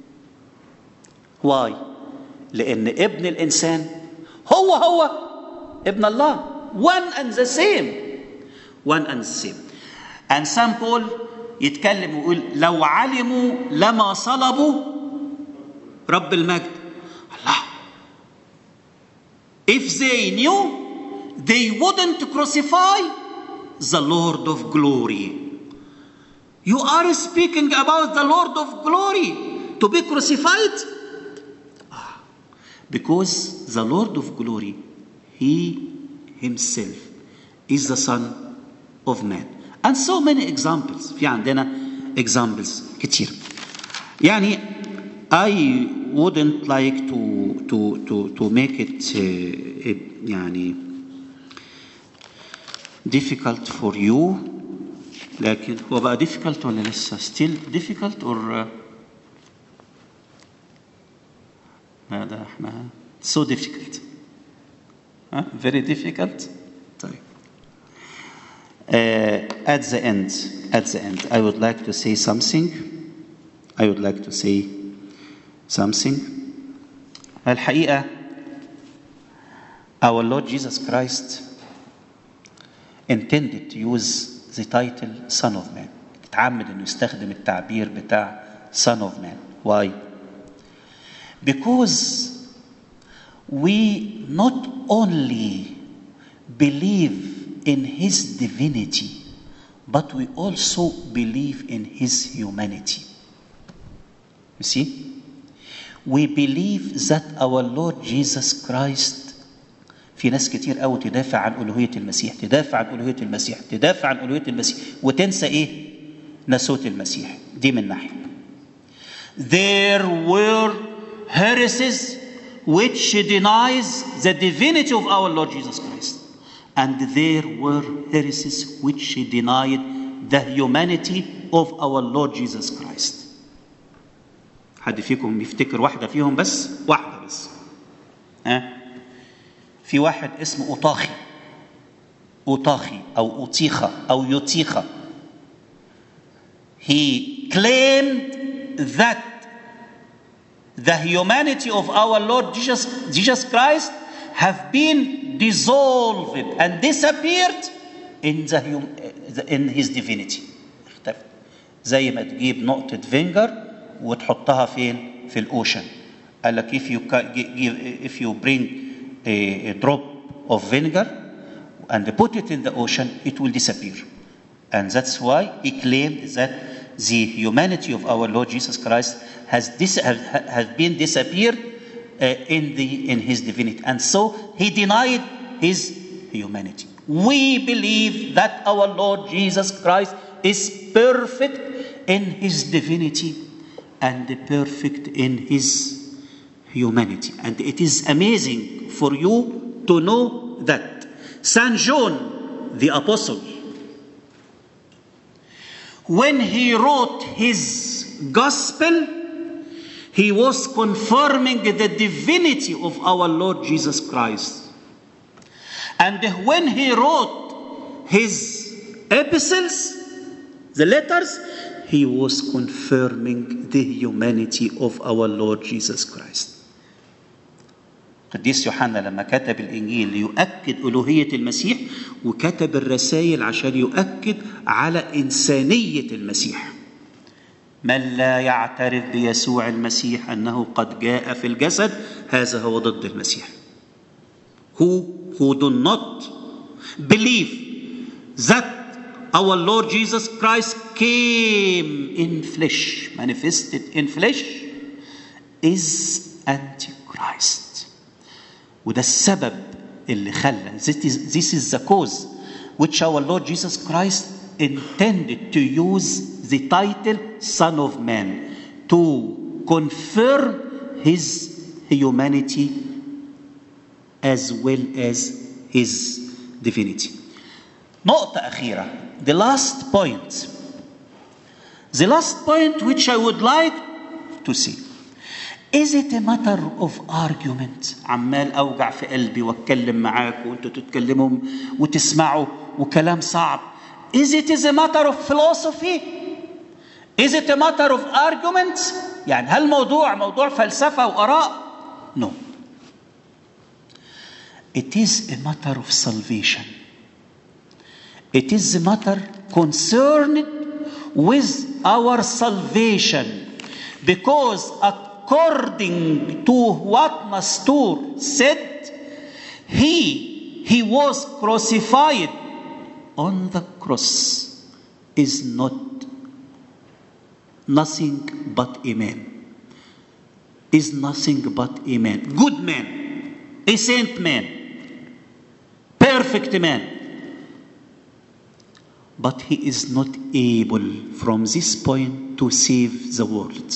Why? لأن ابن الإنسان هو هو ابن الله. One and the same. One and the same. And Saint Paul يتكلم ويقول لو علموا لما صلبوا رب المجد. الله. If they knew, they wouldn't crucify the Lord of glory. You are speaking about the Lord of glory to be crucified? Because the Lord of glory, he himself is the Son of Man. And so many examples. في عندنا examples كتير. يعني I wouldn't like to to to to make it uh, uh, يعني difficult for you. لكن هو بقى difficult ولا لسه still difficult or هذا احنا so difficult. huh? Very difficult. طيب. Uh, at the end, at the end, I would like to say something. I would like to say something. الحقيقة our Lord Jesus Christ intended to use the title Son of Man. اتعمد انه يستخدم التعبير بتاع Son of Man. Why? Because we not only believe in his divinity, but we also believe in his humanity. You see? We believe that our Lord Jesus Christ, في ناس كتير قوي تدافع عن ألوهية المسيح، تدافع عن ألوهية المسيح، تدافع عن ألوهية المسيح، وتنسى إيه؟ ناسوت المسيح. دي من ناحية. There were heresies which denies the divinity of our Lord Jesus Christ. And there were heresies which denied the humanity of our Lord Jesus Christ. حد فيكم يفتكر واحدة فيهم بس؟ واحدة. بس. ها في واحد اسمه أوطاخي أوطاخي أو أوتيخا أو يوتيخا. He claimed that the humanity of our Lord Jesus, Jesus Christ have been dissolved and disappeared in the in his divinity. اختفت زي ما تجيب نقطة فينجر وتحطها فين؟ في الأوشن. قال لك if you give, if you bring a, a drop of vinegar and put it in the ocean, it will disappear. And that's why he claimed that the humanity of our Lord Jesus Christ has, dis- has been disappeared uh, in, the, in his divinity. And so he denied his humanity. We believe that our Lord Jesus Christ is perfect in his divinity and perfect in his humanity. And it is amazing for you to know that Saint John the Apostle, when he wrote his gospel, he was confirming the divinity of our Lord Jesus Christ. And when he wrote his epistles, the letters, he was confirming the humanity of our Lord Jesus Christ. قديس يوحنا لما كتب الإنجيل يؤكد ألوهية المسيح، وكتب الرسائل عشان يؤكد على إنسانية المسيح. من لا يعترف بيسوع المسيح أنه قد جاء في الجسد هذا هو ضد المسيح. Who who do not believe that our Lord Jesus Christ came in flesh, manifested in flesh, is Antichrist. وده السبب اللي خلى this is, this is the cause which our Lord Jesus Christ intended to use the title Son of Man to confirm his humanity as well as his divinity. نقطة أخيرة, the last point, the last point which I would like to see. Is it a matter of argument؟ عمال أوجع في قلبي واتكلم معاك وانتوا تتكلموا وتسمعوا وكلام صعب. Is it is a matter of philosophy? Is it a matter of argument؟ يعني هل موضوع موضوع فلسفة وآراء؟ No. It is a matter of salvation. It is a matter concerned with our salvation, because according to what Mastur said, he, he was crucified on the cross is not nothing but a man. Is nothing but a man. Good man. A saint man. Perfect man. But he is not able from this point to save the world.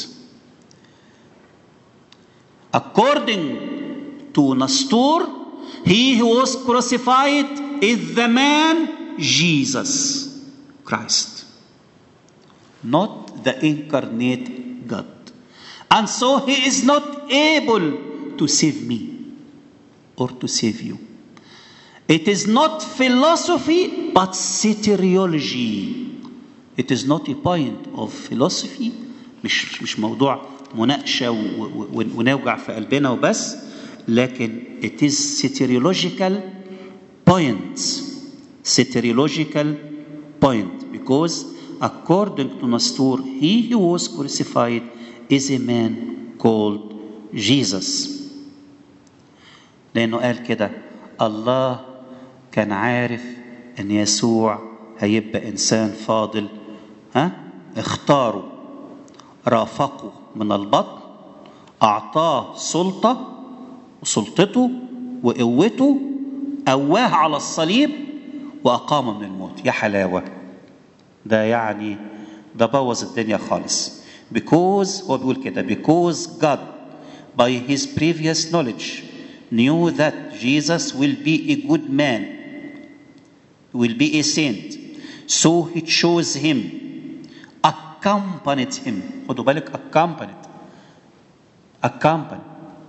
According to Nestor, he who was crucified is the man Jesus Christ, not the incarnate God. And so he is not able to save me or to save you. It is not philosophy, but soteriology. It is not a point of philosophy, مش مش موضوع مناقشة ونوجع في قلبنا وبس، لكن it is soteriological points. Soteriological point, because according to Nestor, he who was crucified is a man called Jesus. لأنه قال كده الله كان عارف أن يسوع هيبقى إنسان فاضل، ها اختاره، رافقه من البطن، أعطاه سلطة وسلطته وقوته، قواه على الصليب وأقامه من الموت. يا حلاوة، ده يعني ده بوظ الدنيا خالص. Because هو بيقول كده because God by his previous knowledge knew that Jesus will be a good man, will be a saint, so he chose him, accompanied him. خدوا بالك accompanied accompanied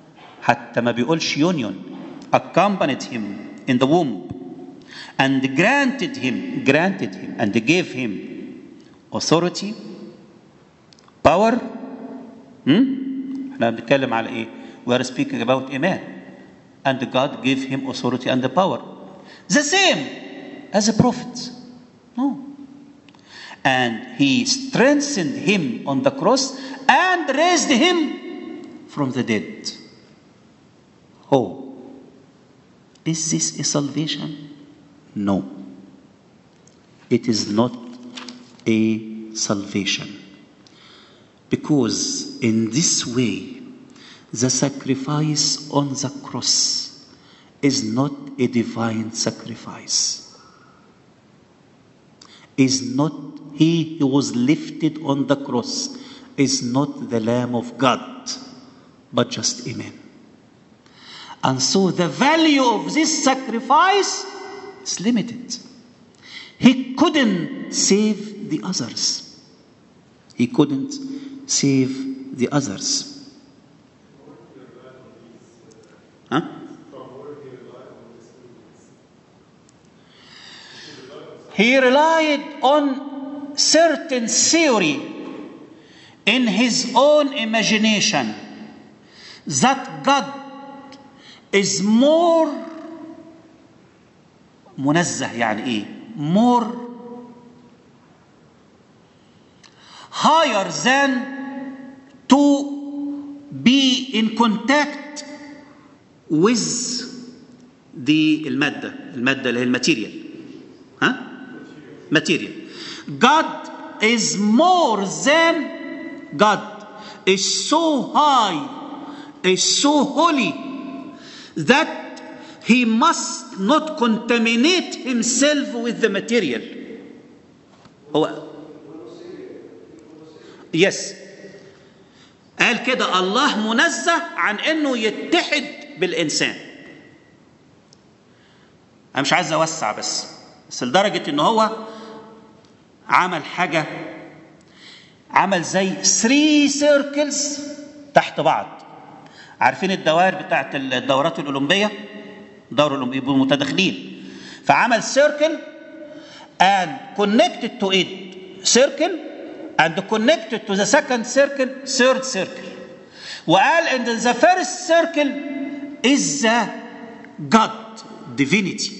حتى ما بيقولش union. Accompanied him in the womb and granted him, granted him and gave him authority, power. hmm? احنا بنتكلم على ايه؟ We are speaking about a man. And God gave him authority and the power. The same as a prophet. No. And he strengthened him on the cross and raised him from the dead. Oh, is this a salvation? No. It is not a salvation. Because in this way, the sacrifice on the cross is not a divine sacrifice. Is not he who was lifted on the cross is not the Lamb of God, but just a man. And so the value of this sacrifice is limited. He couldn't save the others. He couldn't save the others. Huh? He relied on certain theory in his own imagination that God is more منزه. يعني ايه more higher than to be in contact with the المادة المادة اللي هي الماتيريال. ها material. God is more than God is so high, is so holy that he must not contaminate himself with the material. هو yes قال كده الله منزه عن انه يتحد بالانسان. انا مش عايز اوسع بس بس لدرجه ان هو عمل حاجه، عمل زي three circles تحت بعض. عارفين الدوائر بتاعت الدورات الاولمبيه، دورة الاولمبيه بيبقوا متداخلين، فعمل circle and connected to it circle and connected to the second circle third circle. وقال ان the first circle is the God, divinity,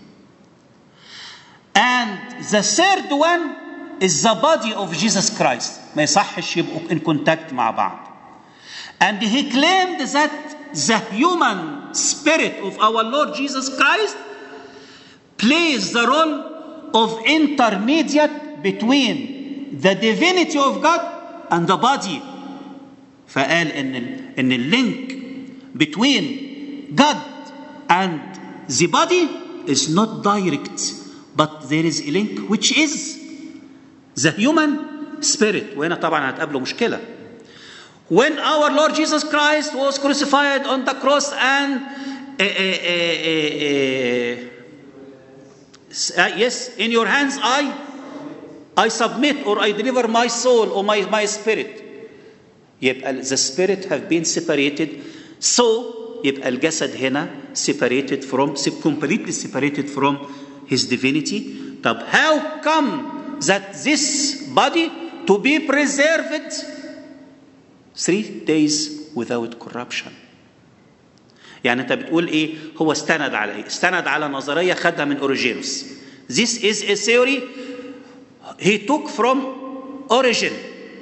and the third one is the body of Jesus Christ. ما يصحش يبقوا in contact مع بعض. And he claimed that the human spirit of our Lord Jesus Christ plays the role of intermediate between the divinity of God and the body. فقال ان ان اللينك between God and the body is not direct, but there is a link which is the human spirit. وهنا طبعا هتقابله مشكلة. When our Lord Jesus Christ was crucified on the cross and uh, uh, uh, uh, uh, yes, in your hands I I submit or I deliver my soul or my, my spirit. يبقى the spirit have been separated, so يبقى الجسد هنا separated from, completely separated from his divinity. طب how come that this body to be preserved three days without corruption؟ يعني انت بتقول ايه؟ هو استند على ايه؟ استند على نظريه خدها من اوريجينوس. This is a theory he took from Origen,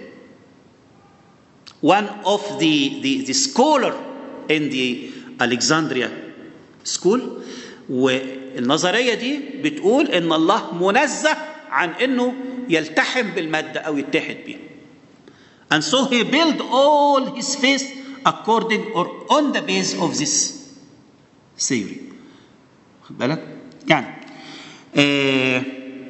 one of the, the, the scholar in the Alexandria school. والنظريه دي بتقول ان الله منزه عن انه يلتحم بالماده او يتحد بيها. And so he built all his faith according or on the base of this theory. خد بالك؟ يعني uh,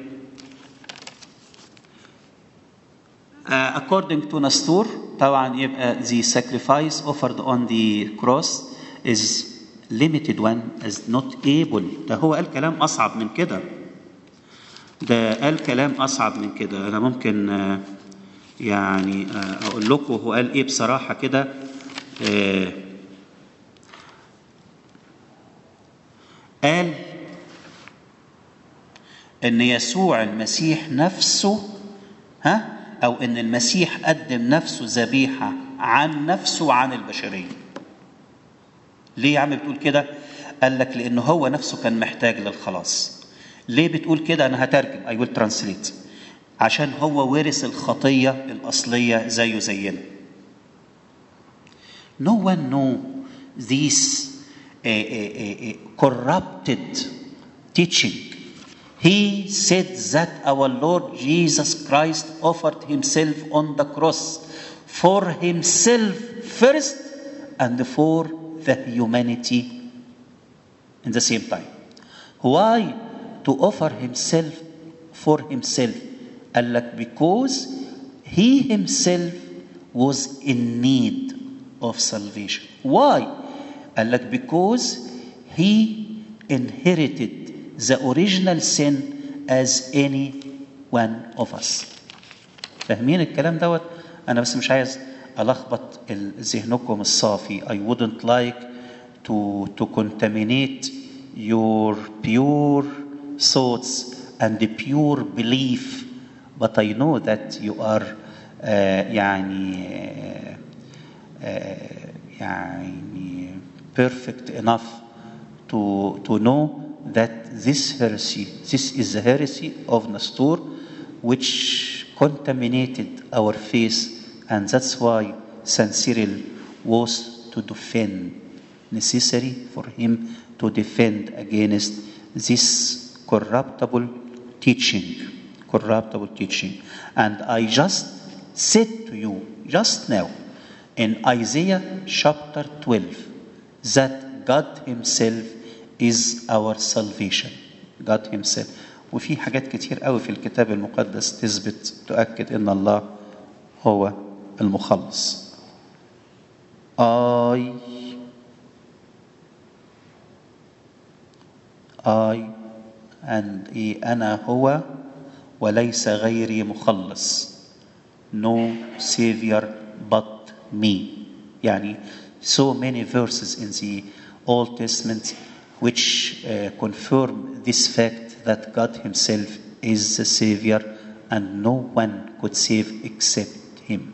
uh, according to Nestor طبعا يبقى the sacrifice offered on the cross is limited one, is not able. ده هو قال كلام أصعب من كده. ده قال كلام أصعب من كده. أنا ممكن uh, يعني اقول لكم هو قال ايه بصراحه كده. قال ان يسوع المسيح نفسه ها او ان المسيح قدم نفسه ذبيحه عن نفسه وعن البشريه. ليه يا عم بتقول كده؟ قال لك لانه هو نفسه كان محتاج للخلاص. ليه بتقول كده؟ انا هترجم I will translate. عشان هو ورث الخطيه الاصليه زيه زينا. No one know this uh, uh, uh, corrupted teaching. He said that our Lord Jesus Christ offered himself on the cross for himself first and for the humanity in the same time. Why to offer himself for himself? قال لك because he himself was in need of salvation. Why? قال لك because he inherited the original sin as any one of us. فاهمين الكلام دوت؟ أنا بس مش عايز ألخبط ذهنكم الصافي. I wouldn't like to to contaminate your pure thoughts and the pure belief, but I know that you are uh, يعني uh, يعني perfect enough to to know that this heresy, this is the heresy of Nestor, which contaminated our faith, and that's why Saint Cyril was to defend, necessary for him to defend against this corruptible teaching, corruptible teaching. And I just said to you just now in Isaiah chapter twelve that God himself is our salvation. God himself. وفي حاجات كتير قوي في الكتاب المقدس تثبت تؤكد ان الله هو المخلص. I I and أنا هو وليس غيري مخلص. No savior but me. يعني so many verses in the Old Testament which uh, confirm this fact that God himself is the Savior and no one could save except him.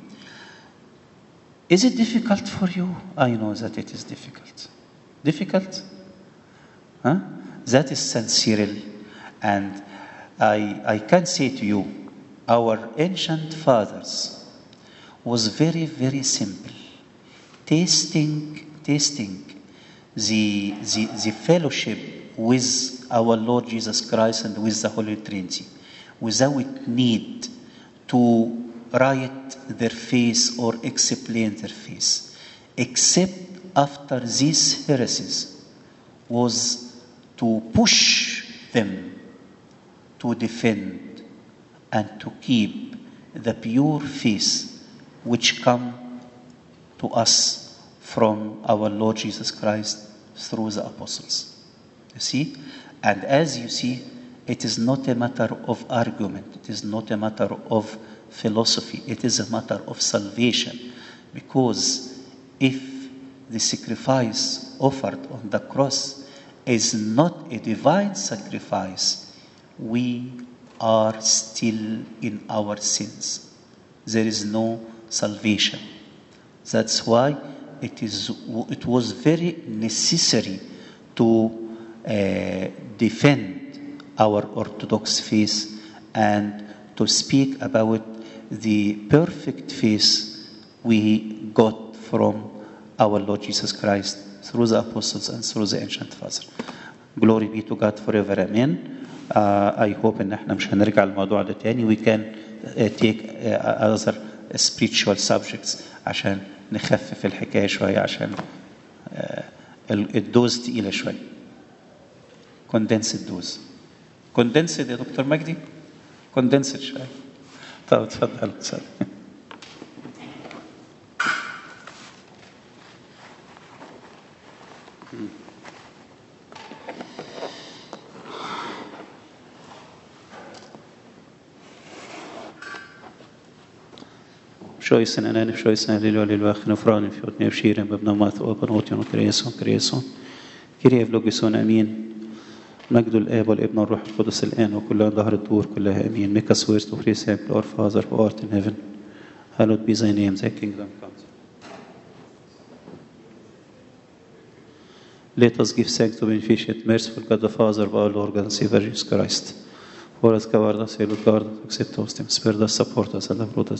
Is it difficult for you? I know that it is difficult. Difficult? Huh? That is Saint Cyril. And I, I can say to you, our ancient fathers was very, very simple. Tasting, tasting The, the, the fellowship with our Lord Jesus Christ and with the Holy Trinity without need to write their faith or explain their faith, except after these heresies was to push them to defend and to keep the pure faith which come to us from our Lord Jesus Christ through the apostles. You see? And as you see, it is not a matter of argument. It is not a matter of philosophy. It is a matter of salvation. Because if the sacrifice offered on the cross is not a divine sacrifice, we are still in our sins. There is no salvation. That's why It is. It was very necessary to uh, defend our Orthodox faith and to speak about the perfect faith we got from our Lord Jesus Christ through the apostles and through the ancient fathers. Glory be to God forever. Amen. Uh, I hope إن إحنا مش هنرجع الموضوع ده تاني. We can uh, take uh, other spiritual subjects عشان نخفف الحكاية شوية عشان الدوز تقيلة شوية. كوندنسد دوز. كوندنسد يا دكتور مجدي؟ كوندنسد شوية. طب اتفضل اتفضل. Šoisen en ene, šoisen lille og lille vachen og franen fjort ned skiren, bebna mat og på nåtjen og kreson, kreson. Kyrie vlogison, amin. مجد الآب والابن والروح القدس الآن وكل ظهر الدور كلها آمين. Make us words to praise him, our Father who art in heaven. Hallowed be thy name, thy kingdom come. Let us give thanks to beneficent, merciful God the Father of our Lord and Savior Jesus Christ. For us, covered us, Lord God, accept us, spare us, support us, and have brought us